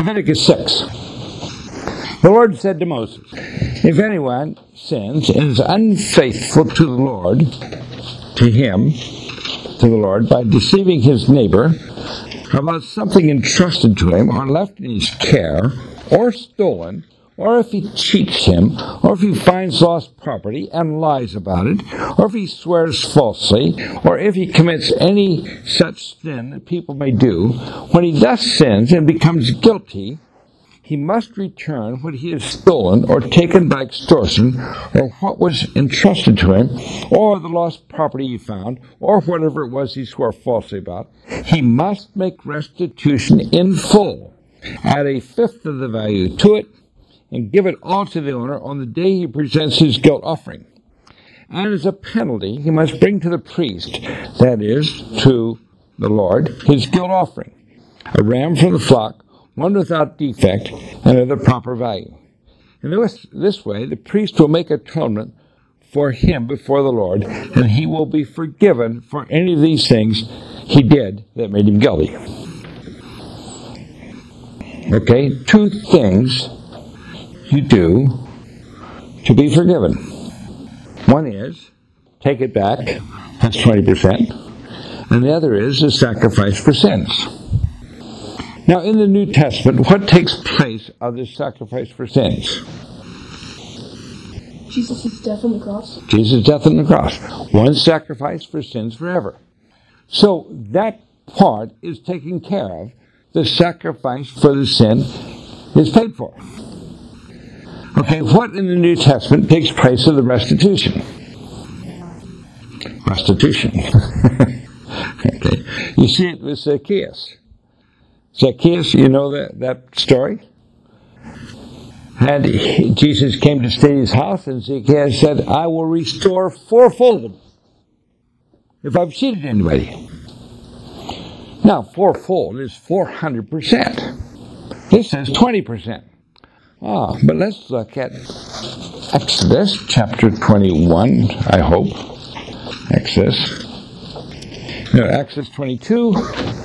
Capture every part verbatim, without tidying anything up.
Leviticus six. The Lord said to Moses, if anyone sins and is unfaithful to the Lord, to him, to the Lord, by deceiving his neighbor about something entrusted to him or left in his care, or stolen, or if he cheats him, or if he finds lost property and lies about it, or if he swears falsely, or if he commits any such sin that people may do, when he thus sins and becomes guilty, he must return what he has stolen or taken by extortion, or what was entrusted to him, or the lost property he found, or whatever it was he swore falsely about. He must make restitution in full, add a fifth of the value to it, and give it all to the owner on the day he presents his guilt offering. And as a penalty, he must bring to the priest, that is, to the Lord, his guilt offering, a ram from the flock, one without defect, and of the proper value. In this, this way, the priest will make atonement for him before the Lord, and he will be forgiven for any of these things he did that made him guilty. Okay, two things you do to be forgiven. One is, take it back, that's twenty percent, and the other is a sacrifice for sins. Now, in the New Testament, what takes place of this sacrifice for sins? Jesus' death on the cross. Jesus' death on the cross. One sacrifice for sins forever. So that part is taken care of. The sacrifice for the sin is paid for. Okay, what in the New Testament takes place of the restitution? Restitution. Okay. You see it with Zacchaeus. Zacchaeus, you know that, that story? And he, Jesus came to stay in his house, and Zacchaeus said, I will restore fourfold if I've cheated anybody. Now, fourfold is four hundred percent. This says twenty percent. Ah, but let's look at Exodus chapter twenty-one, I hope. Exodus. No, Exodus twenty-two.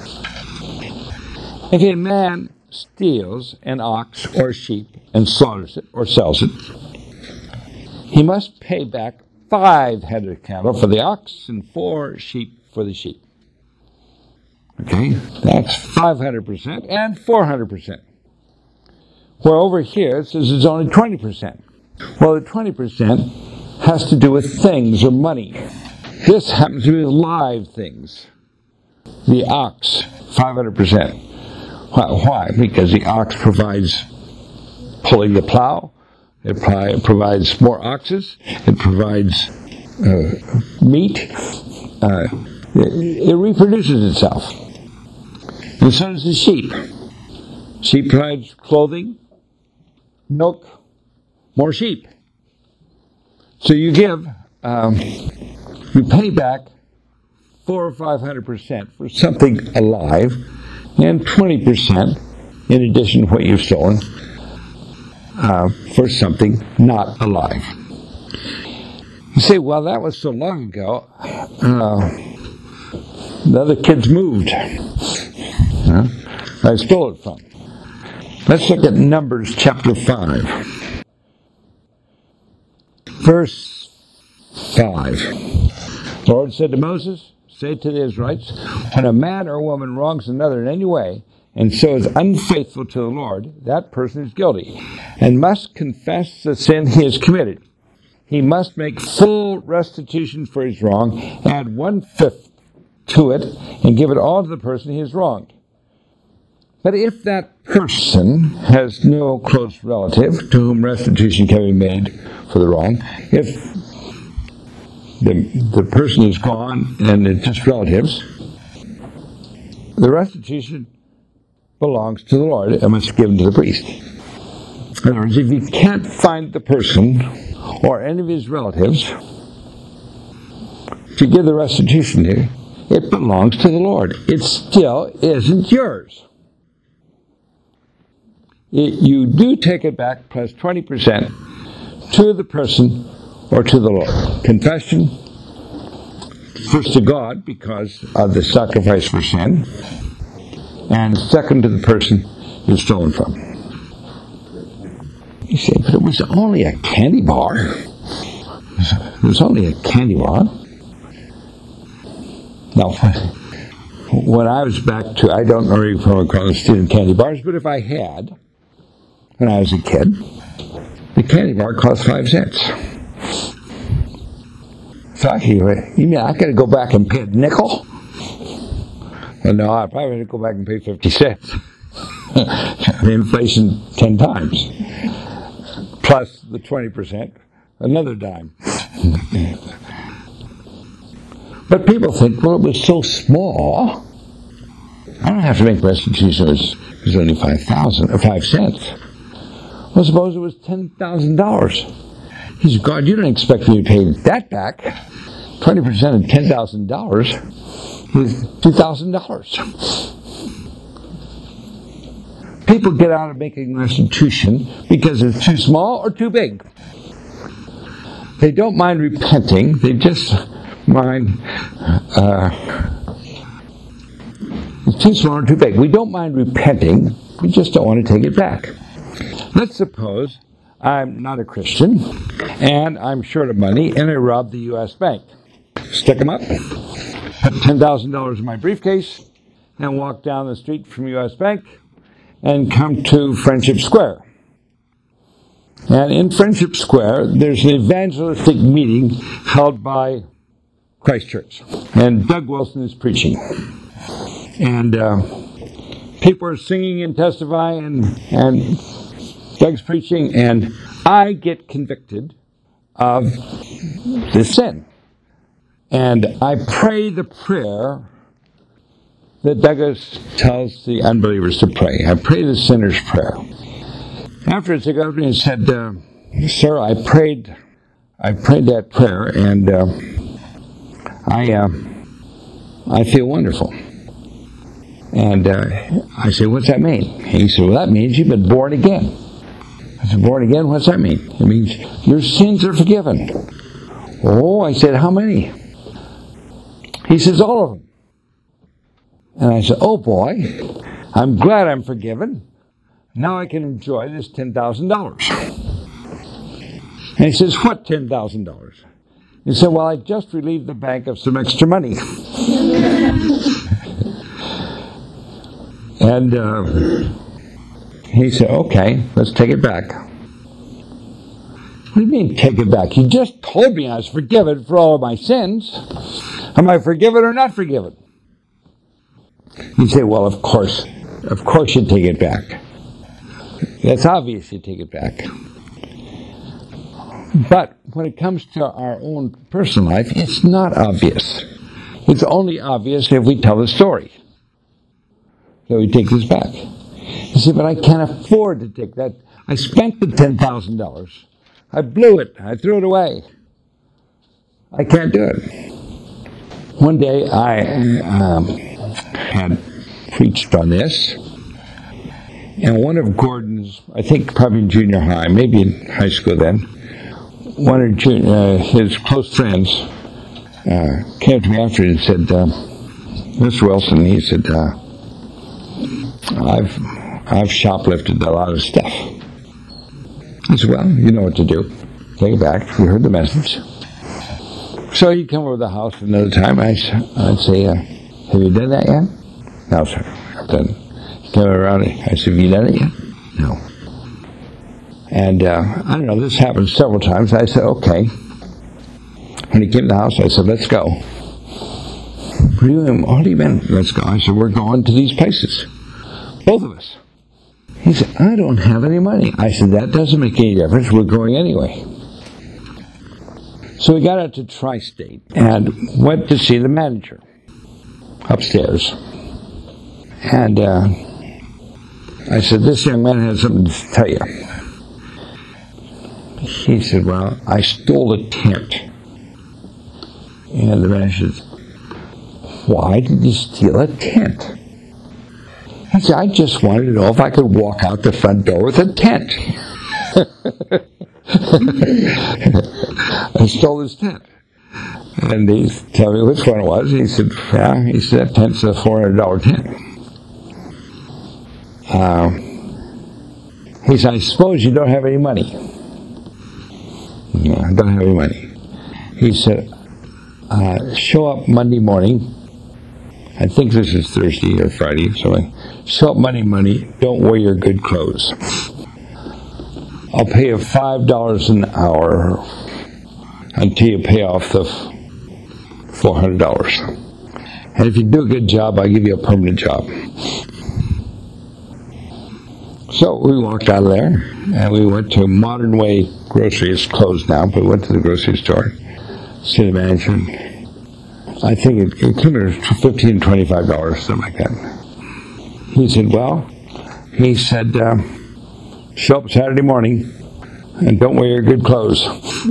If a man steals an ox or sheep and slaughters it or sells it, he must pay back five head of cattle for the ox and four sheep for the sheep. Okay, that's five hundred percent and four hundred percent. Where over here it says it's only twenty percent. Well, the twenty percent has to do with things or money. This happens to be live things. The ox, five hundred percent. Why? Because the ox provides pulling the plow, it provides more oxes, it provides uh, meat, uh, it, it reproduces itself. And so does the sheep. Sheep provides clothing, milk, more sheep. So you give, um, you pay back four or five hundred percent for something alive, and twenty percent, in addition to what you've stolen, uh, for something not alive. You say, well, that was so long ago, uh, the other kids moved. Uh, I stole it from. Let's look at Numbers chapter five. Verse five. The Lord said to Moses, say to the Israelites, when a man or a woman wrongs another in any way, and so is unfaithful to the Lord, that person is guilty, and must confess the sin he has committed. He must make full restitution for his wrong, add one-fifth to it, and give it all to the person he has wronged. But if that person has no close relative to whom restitution can be made for the wrong, if the, the person is gone and it's just relatives, the restitution belongs to the Lord and must be given to the priest. In other words, if you can't find the person or any of his relatives to give the restitution to, it belongs to the Lord. It still isn't yours. It, you do take it back plus twenty percent to the person or to the Lord. Confession, first to God because of the sacrifice for sin, and second to the person it was stolen from. You say, but it was only a candy bar. It was only a candy bar. Now, when I was back to, I don't know if I'm calling stealing candy bars, but if I had, when I was a kid, the candy bar cost five cents. So I, you mean I got to go back and pay a nickel? Well, no, I probably had to go back and pay fifty cents. The inflation ten times. Plus the twenty percent, another dime. But people think, well, it was so small, I don't have to make restitution. It was, it was only five thousand or five cents. Well, suppose it was ten thousand dollars. He said, God, you don't expect me to pay that back. Twenty percent of ten thousand dollars is two thousand dollars. People get out of making restitution because it's too small or too big. They don't mind repenting. They just mind uh, it's too small or too big. We don't mind repenting. We just don't want to take it back. Let's suppose I'm not a Christian and I'm short of money and I robbed the U S bank. Stick them up, put ten thousand dollars in my briefcase, and walk down the street from U S Bank and come to Friendship Square. And in Friendship Square, there's an evangelistic meeting held by Christ Church. And Doug Wilson is preaching. And uh, people are singing and testifying, and, and Doug's preaching, and I get convicted of this sin. And I pray the prayer that Douglas tells the unbelievers to pray. I pray the sinner's prayer. Afterwards, he got up and said, uh, "Sir, I prayed, I prayed that prayer, and uh, I, uh, I feel wonderful." And uh, I said, "What's that mean?" He said, "Well, that means you've been born again." I said, "Born again? What's that mean?" It means your sins are forgiven. Oh, I said, "How many?" He says, "All of them." And I said, "Oh boy, I'm glad I'm forgiven. Now I can enjoy this ten thousand dollars. And he says, "What ten thousand dollars? He said, "Well, I just relieved the bank of some extra money." And uh, he said, "Okay, let's take it back." "What do you mean, take it back? You just told me I was forgiven for all of my sins. Am I forgiven or not forgiven?" You say, "Well, of course, of course you take it back. That's obvious you take it back." But when it comes to our own personal life, it's not obvious. It's only obvious if we tell the story that we take this back. You say, "But I can't afford to take that. I spent the ten thousand dollars. I blew it. I threw it away. I can't do it." One day I um, had preached on this, and one of Gordon's, I think probably in junior high, maybe in high school then, one of junior, uh, his close friends uh, came to me after and said, uh, "Mister Wilson," he said, uh, I've I've shoplifted a lot of stuff." I said, "Well, you know what to do. Take it back. You heard the message." So he'd come over to the house another time. I, I'd say, uh, "Have you done that yet?" "No, sir. I've done it." He came around and I said, "Have you done it yet?" "No." And uh, I don't know, this happened several times. I said, "Okay." When he came to the house, I said, "Let's go." What do you mean? What do you mean, let's go? I said, "We're going to these places. Both of us." He said, "I don't have any money." I said, "That doesn't make any difference. We're going anyway." So we got out to Tri-State and went to see the manager upstairs. And uh, I said, "This young man has something to tell you." He said, "Well, I stole a tent." And the manager said, "Why did you steal a tent?" I said, "I just wanted to know if I could walk out the front door with a tent." I stole his tent. And he told me which one it was. He said, "Yeah," he said, "that tent's a four hundred dollars tent." Uh, He said, I suppose you don't have any money. No, I don't have any money. He said, uh, show up Monday morning. I think this is Thursday or Friday or something. Show up Monday morning. Don't wear your good clothes. I'll pay you five dollars an hour until you pay off the four hundred dollars. And if you do a good job, I'll give you a permanent job. So we walked out of there, and we went to Modern Way Grocery. It's closed now, but we went to the grocery store, see the manager. I think it, it came in fifteen dollars, twenty-five dollars, something like that. He said, well, he said, uh, show up Saturday morning, and don't wear your good clothes.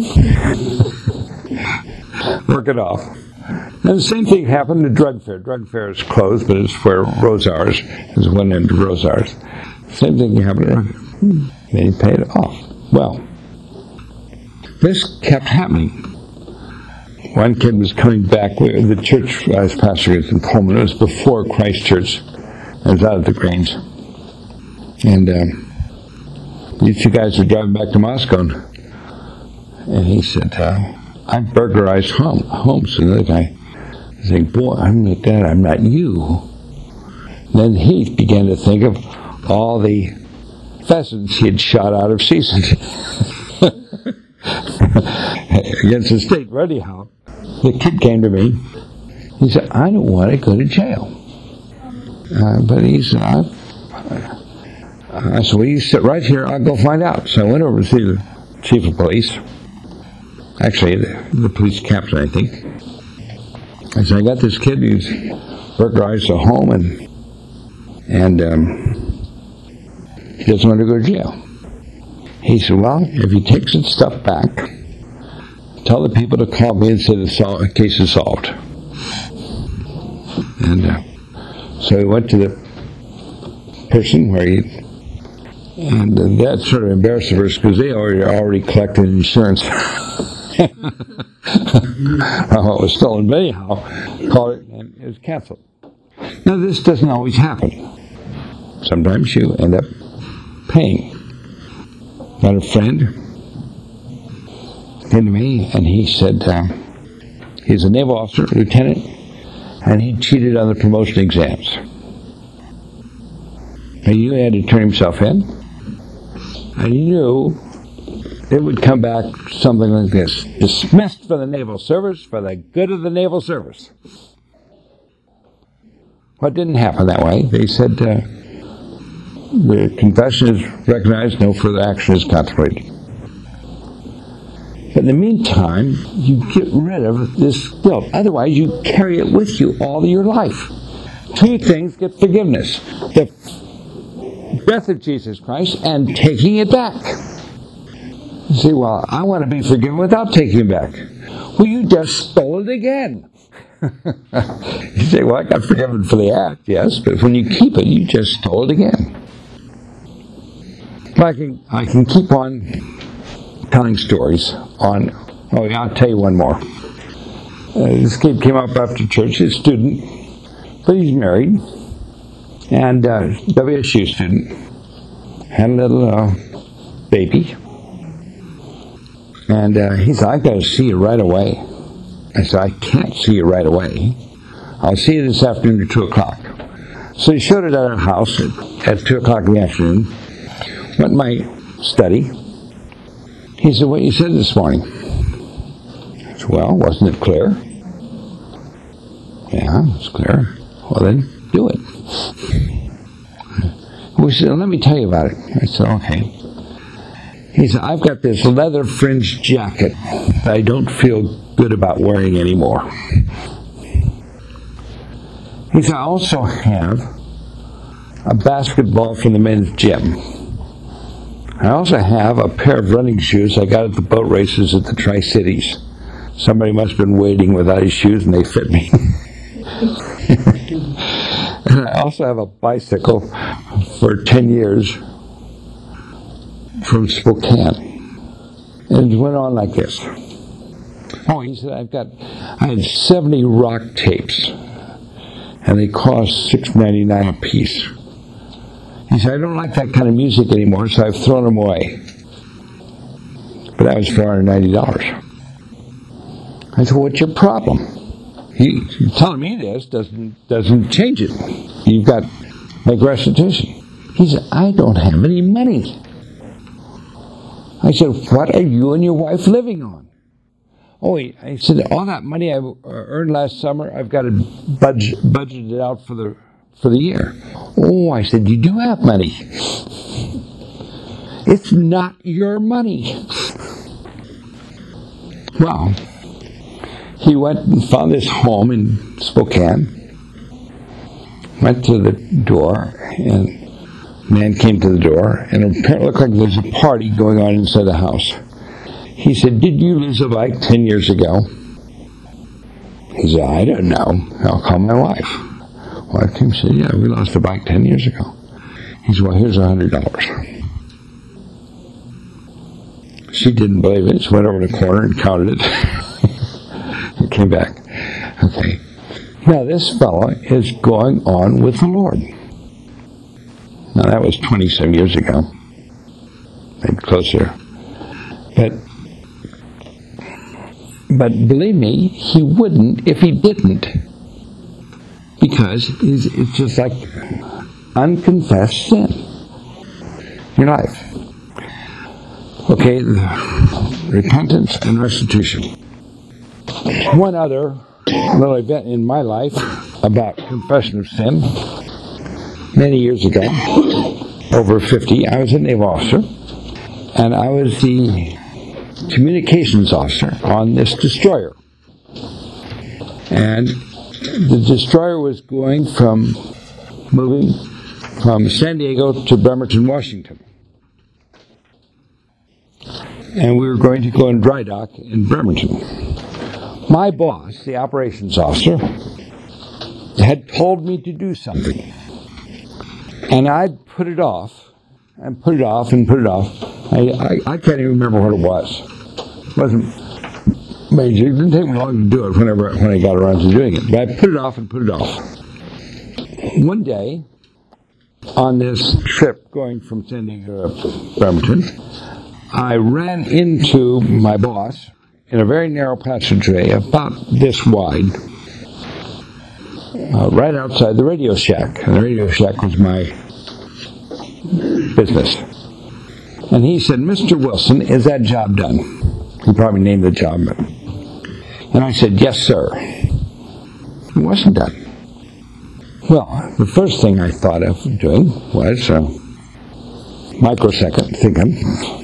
Work it off. And the same thing happened to Drug Fair. Drug Fair is closed, but it's where Rosars is one end of Rosars. Same thing happened to Drug Fair. Then he paid it off. Well, this kept happening. One kid was coming back. The church I was pastoring in Pullman. It was before Christ Church. I was out at the Grange. And um, these two guys were driving back to Moscow. And he said, uh, I've burglarized home, homes. And the other guy said, boy, I'm not that. I'm not you. Then he began to think of all the pheasants he had shot out of season against the state. But anyhow, the kid came to me. He said, I don't want to go to jail. Uh, but he said, I, I said, well, you sit right here. I'll go find out. So I went over to see the chief of police. Actually, the, the police captain, I think. I said, I got this kid who's burglarized a home and and um, he doesn't want to go to jail. He said, well, if he takes his stuff back, tell the people to call me and say the sol- case is solved. And uh, so he went to the person where he, and uh, that sort of embarrassed the person because they already already collected insurance. Oh, it was stolen, but anyhow, called it and it was canceled. Now, this doesn't always happen. Sometimes you end up paying. Got a friend came to me and he said uh, he's a naval officer, lieutenant, and he cheated on the promotion exams. And he had to turn himself in, and he knew it would come back something like this: dismissed from the naval service for the good of the naval service. Well, it didn't happen that way. They said uh, the confession is recognized, no further action is contemplated. But in the meantime, you get rid of this guilt. Otherwise, you carry it with you all your life. Two things get forgiveness: the death of Jesus Christ and taking it back. You say, well, I want to be forgiven without taking it back. Well, you just stole it again. You say, well, I got forgiven for the act, yes, but when you keep it, you just stole it again. I can, I can keep on telling stories on, oh yeah, I'll tell you one more. Uh, this kid came up after church, he's a student, but he's married, and uh, W S U student, had a little uh, baby, and uh, he said, I've got to see you right away. I said, I can't see you right away. I'll see you this afternoon at two o'clock. So he showed it at our house at, at two o'clock in the afternoon. Went in my study. He said, what you said this morning? I said, well, wasn't it clear? Yeah, it was clear. Well, then, do it. He said, let me tell you about it. I said, okay. He said, I've got this leather fringed jacket that I don't feel good about wearing anymore. He said, I also have a basketball from the men's gym. I also have a pair of running shoes I got at the boat races at the Tri-Cities. Somebody must have been waiting without his shoes and they fit me. And I also have a bicycle for ten years from Spokane. And it went on like this. Oh, he said, I've got, I had seventy rock tapes, and they cost six ninety-nine a piece. He said, I don't like that kind of music anymore, so I've thrown them away. But that was four hundred ninety dollars. I said, what's your problem? He, telling me this doesn't doesn't change it. You've got to make restitution. He said, I don't have any money. I said, what are you and your wife living on? Oh, I said, all that money I earned last summer, I've got to budget, budget it out for the for the year. Oh, I said, you do have money. It's not your money. Well, he went and found this home in Spokane, went to the door, and a man came to the door, and it apparently looked like there was a party going on inside the house. He said, did you lose a bike ten years ago? He said, I don't know. I'll call my wife. Wife came and said, yeah, we lost a bike ten years ago. He said, well, here's one hundred dollars. She didn't believe it. She went over to the corner and counted it. And came back. Okay. Now, this fellow is going on with the Lord. Now, that was twenty-seven years ago. Maybe closer. But, but believe me, he wouldn't if he didn't. Because it's, it's just like unconfessed sin in your life. Okay, repentance and restitution. One other little event in my life about confession of sin. Many years ago, over fifty, I was a naval officer, and I was the communications officer on this destroyer. And the destroyer was going from, moving from San Diego to Bremerton, Washington. And we were going to go in dry dock in Bremerton. My boss, the operations officer, had told me to do something. And I'd put it off, and put it off, and put it off. I, I, I can't even remember what it was. It wasn't major. It didn't take me long to do it whenever when I got around to doing it. But I put it off and put it off. One day, on this trip going from San Diego to Bremerton, I ran into my boss in a very narrow passageway, about this wide, uh, right outside the Radio Shack. And the Radio Shack was my business. And he said, Mister Wilson, is that job done? He probably named the job. And I said, yes, sir. It wasn't done. Well, the first thing I thought of doing was a microsecond thinking,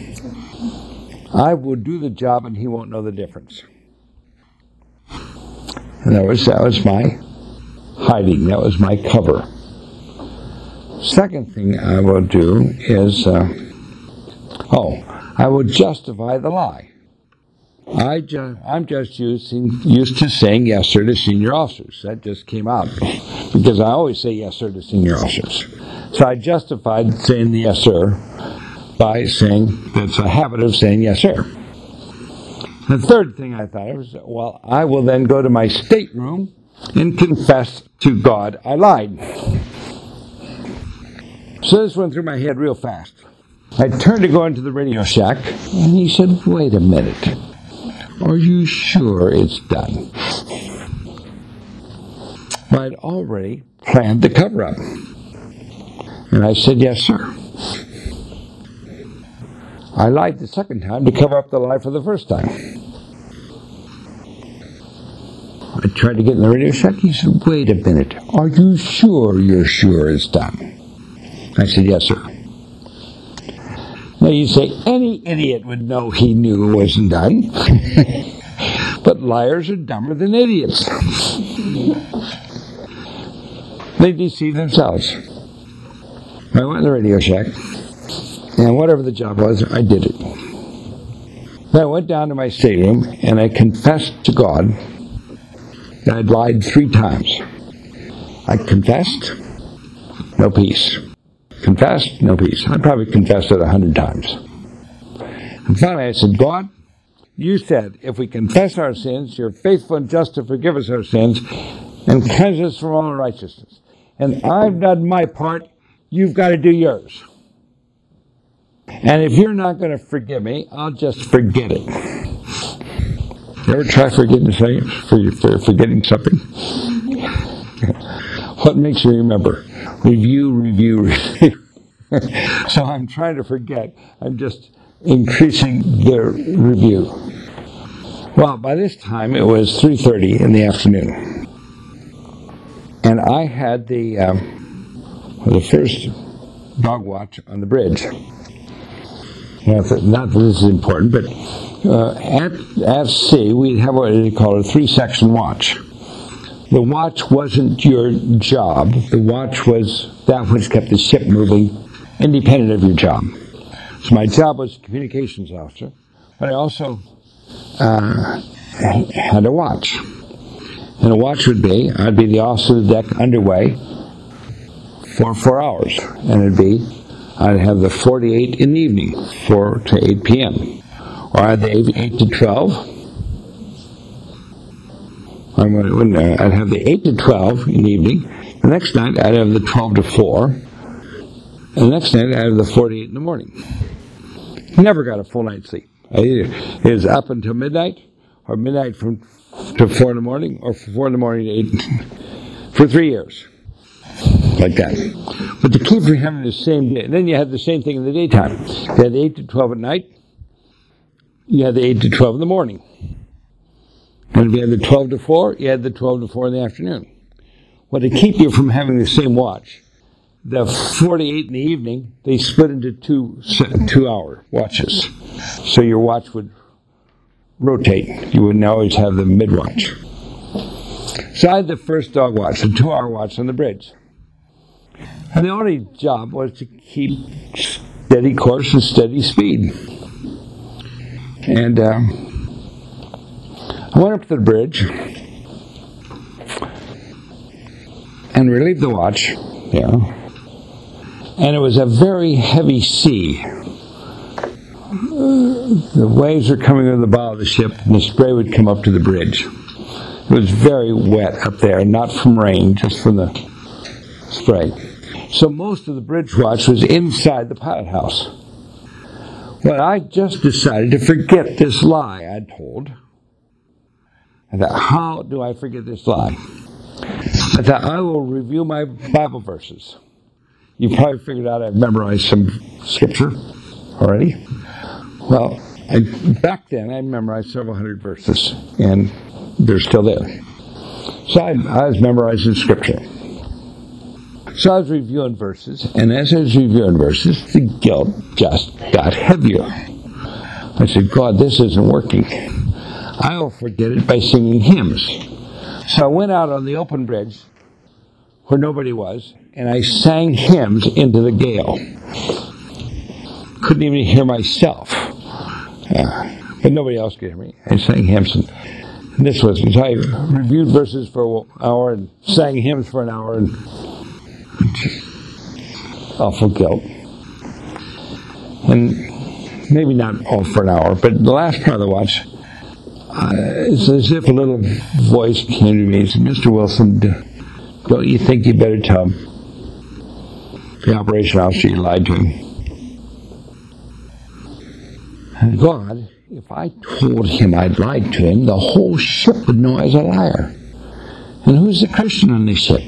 I will do the job and he won't know the difference. And that was, that was my hiding. That was my cover. Second thing I will do is, uh, oh, I will justify the lie. I ju- I'm just using, used to saying yes, sir, to senior officers. That just came out because I always say yes, sir, to senior officers. So I justified saying the yes, sir by saying that's a habit of saying yes, sir. The third thing I thought of was, well, I will then go to my stateroom and confess to God I lied. So this went through my head real fast. I turned to go into the Radio Shack, and he said, wait a minute. Are you sure it's done? Well, I'd already planned the cover-up. And I said, yes, sir. I lied the second time to cover up the lie for the first time. I tried to get in the Radio Shack. He said, wait a minute. Are you sure you're sure it's done? I said, yes, sir. Now you say, any idiot would know he knew it wasn't done. But liars are dumber than idiots. They deceive themselves. I went in the Radio Shack, and whatever the job was, I did it. Then I went down to my stateroom, and I confessed to God that I'd lied three times. I confessed, no peace. Confessed, no peace. I probably confessed it a hundred times. And finally I said, God, you said if we confess our sins, you're faithful and just to forgive us our sins and cleanse us from all unrighteousness. And I've done my part. you've got to do yours. And if you're not going to forgive me, I'll just forget it. You ever try forgetting something? For, for forgetting something? What makes you remember? Review, review, review. So I'm trying to forget. I'm just increasing the review. Well, by this time it was three thirty in the afternoon. And I had the, um, the first dog watch on the bridge. Not that, not that this is important, but uh, at, at sea we'd have what they call a three-section watch. The watch wasn't your job. The watch was that which kept the ship moving, independent of your job. So my job was communications officer, but I also uh, had a watch. And a watch would be, I'd be the officer of the deck underway for four hours. And it'd be, I'd have the four to eight in the evening, four to eight p.m. Or I'd have the eight to twelve. I'd have the eight to twelve in the evening. The next night, I'd have the twelve to four. And the next night, I'd have the four to eight in the morning. Never got a full night's sleep. It was up until midnight, or midnight from to four in the morning, or from four in the morning to eight, for three years. Like that. But to keep from having the same day, and then you had the same thing in the daytime. You had the eight to twelve at night, you had the eight to twelve in the morning. And if you had the twelve to four, you had the twelve to four in the afternoon. Well, to keep you from having the same watch, the forty-eight in the evening, they split into two two-hour watches. So your watch would rotate. You wouldn't always have the mid-watch. So I had the first dog watch, the two-hour watch on the bridge. And the only job was to keep steady course and steady speed. And um, I went up to the bridge and relieved the watch, yeah. And it was a very heavy sea. The waves were coming over the bow of the ship, and the spray would come up to the bridge. It was very wet up there, not from rain, just from the spray. So most of the bridge watch was inside the pilot house. Well, I just decided to forget this lie I'd told. I thought, how do I forget this lie? I thought, I will review my Bible verses. You probably figured out I've memorized some scripture already. Well, I, back then I memorized several hundred verses, and they're still there. So I, I was memorizing scripture. So I was reviewing verses, and as I was reviewing verses, the guilt just got heavier. I said, God, this isn't working. I will forget it by singing hymns. So I went out on the open bridge where nobody was, and I sang hymns into the gale. Couldn't even hear myself. Uh, but nobody else could hear me. I sang hymns. And, and this was, so I reviewed verses for an hour and sang hymns for an hour, and awful guilt. And maybe not all for an hour, but the last part of the watch, Uh, it's as if a little voice came to me and said, Mister Wilson, don't you think you better tell the operation officer you lied to him? And God, if I told him I'd lied to him, the whole ship would know I was a liar. And who's the Christian on this ship?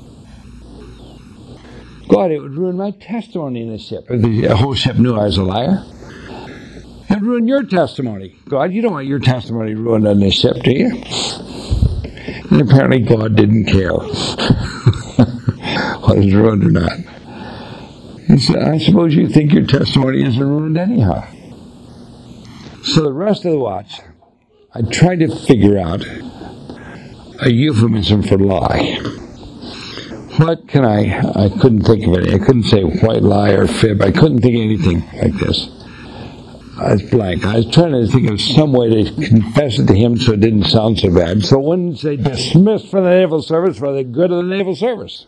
God, it would ruin my testimony in the ship if the whole ship knew I was a liar. It'd ruin your testimony. God, you don't want your testimony ruined on this ship, do you? And apparently God didn't care whether it was ruined or not. He said, I suppose you think your testimony isn't ruined anyhow. So the rest of the watch, I tried to figure out a euphemism for lie. What can I, I couldn't think of it. I couldn't say white lie or fib. I couldn't think of anything like this. I was blank. I was trying to think of some way to confess it to him so it didn't sound so bad. So when they dismissed from the Naval Service for the good of the Naval Service.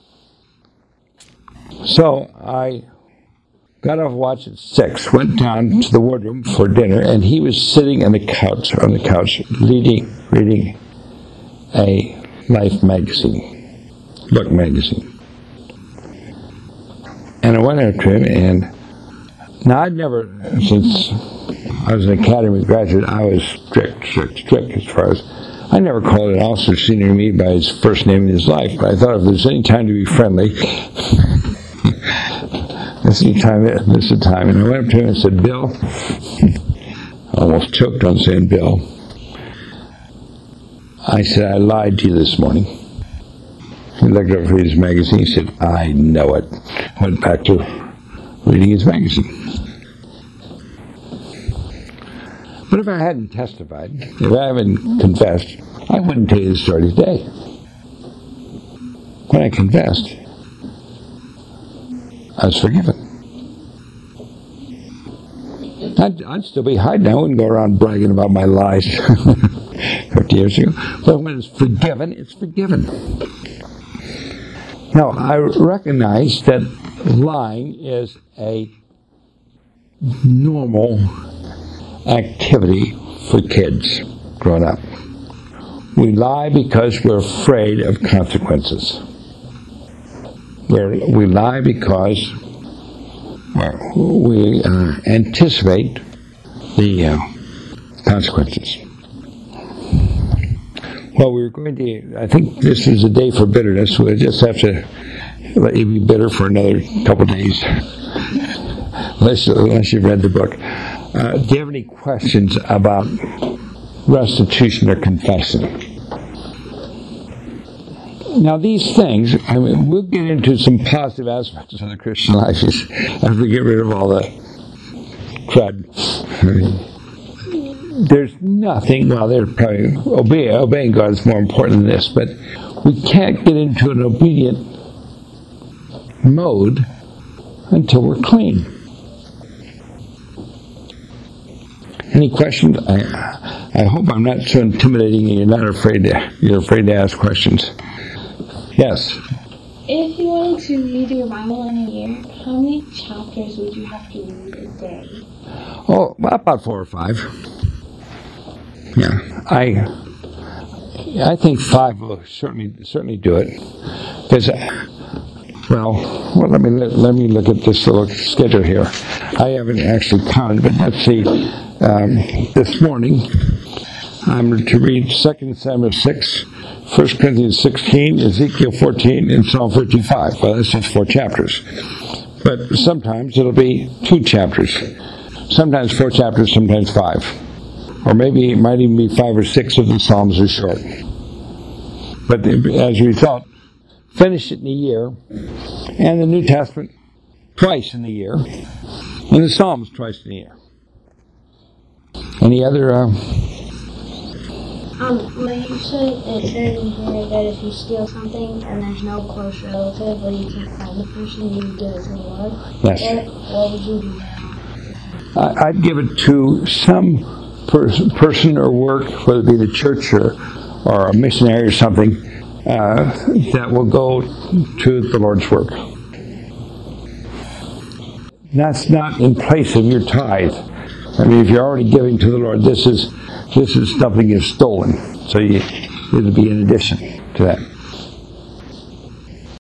So I got off watch at six, went down to the wardroom for dinner, and he was sitting on the couch, on the couch, reading, reading a Life magazine, Look magazine. And I went up to him, and now I'd never, since I was an academy graduate, I was strict, strict, strict as far as, I never called an officer senior to me by his first name in his life, but I thought if there's any time to be friendly, this is the time, this is the time. And I went up to him and said, Bill, I almost choked on saying Bill. I said, I lied to you this morning. He looked up at his magazine, he said, I know it. Went back to reading his magazine. But if I hadn't testified, if I hadn't confessed, I wouldn't tell you the story today. When I confessed, I was forgiven. I'd, I'd still be hiding. I wouldn't go around bragging about my lies fifty years ago. But when it's forgiven, it's forgiven. Now, I recognize that lying is a normal activity for kids growing up. We lie because we're afraid of consequences. We're, we lie because well, we uh, anticipate the uh, consequences. Well, we're going to, I think this is a day for bitterness. We'll just have to let you be bitter for another couple days, unless, unless you've read the book. Uh, do you have any questions about restitution or confession? Now, these things, I mean, we'll get into some positive aspects of the Christian life as we get rid of all the crud. I mean, there's nothing, well, there's probably, obey, obeying God is more important than this, but we can't get into an obedient mode until we're clean. Any questions? I, I hope I'm not so intimidating and you're not afraid to, you're afraid to ask questions. Yes? If you wanted to read your Bible in a year, how many chapters would you have to read a day? Oh, about four or five. Yeah, I I think five will certainly certainly do it. Because, well, well, let me let me look at this little schedule here. I haven't actually counted, but let's see. Um, this morning, I'm to read Second Samuel six, First Corinthians sixteen, Ezekiel fourteen, and Psalm fifty-five. Well, that's just four chapters. But sometimes it'll be two chapters. Sometimes four chapters, sometimes five. Or maybe it might even be five or six if the Psalms are short. But as a result, finish it in a year, and the New Testament twice in a year, and the Psalms twice in a year. Any other... Uh, Um, but you said it said in here that if you steal something and there's no close relative or you can't find the person, you give it to the Lord. Yes. What, what would you do now? I, I'd give it to some pers- person or work, whether it be the church or, or a missionary or something, uh, that will go to the Lord's work. That's not in place of your tithe. I mean, if you're already giving to the Lord, this is this is something you've stolen. So you, it'll be in addition to that.